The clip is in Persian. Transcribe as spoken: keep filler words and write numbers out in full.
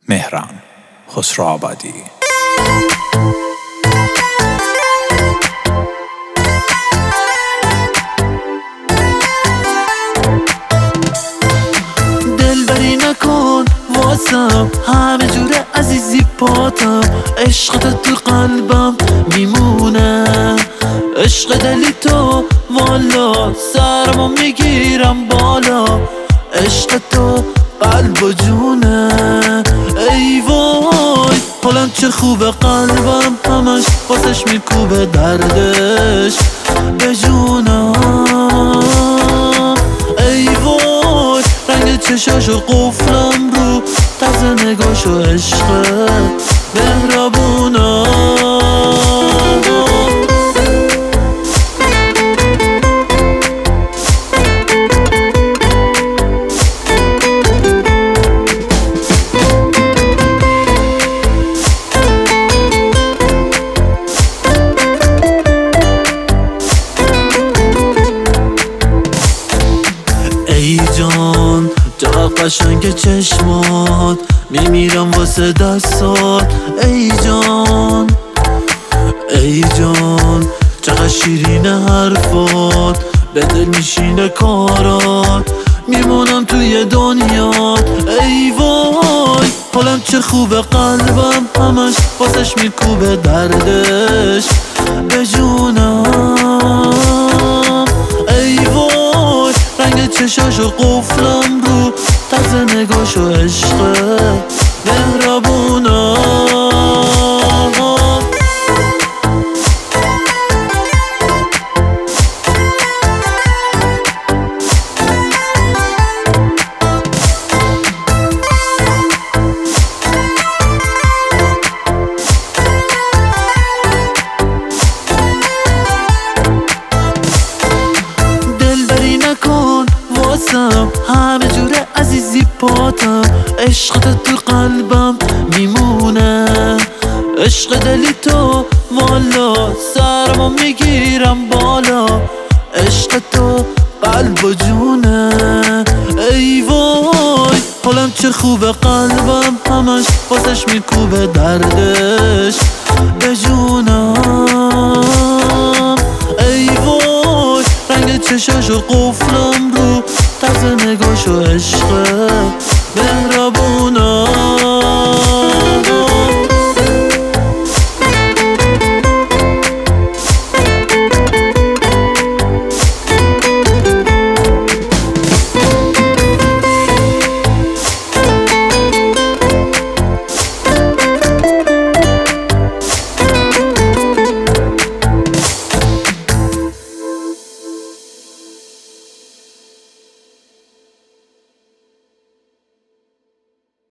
مهران خسروآبادی. دلبری نکن واسم، همه جوره عزیزی پاتم. عشقت تو قلبم میمونه، عشق دلی تو والا سرمو میگیرم بالا. عشق تو قلب و جونه، ای وای حالم چه خوبه، قلبم همش واسش میکوبه، دردش به جونم. ای وای رنگ چشاشو قفلم رو تازه نگاشو، عشق مهربونم. ای جان چقدر قشنگ چشمات، میمیرم واسه دستات. ای جان ای جان چقدر شیرین حرفات، به دل میشینه کارات، میمونم توی دنیات. ای وای حالم چه خوبه، قلبم همش واسش میکوبه، دردش به جونم. ای وای رنگ چشاشو قفلم رو تازه نگاشو، عشق مهربونم. دلبری نکن واسم، همه جوره عزیزی پاتم. عشقت تو قلبم میمونه، عشق دلی تو والا سرمو میگیرم بالا. عشق تو قلب و جونه، ای وای حالم چه خوبه، قلبم همش واسش میکوبه، دردش به جونم. ای وای رنگ چشاشو قفلم رو تازه نگاشو، عشق مهربون.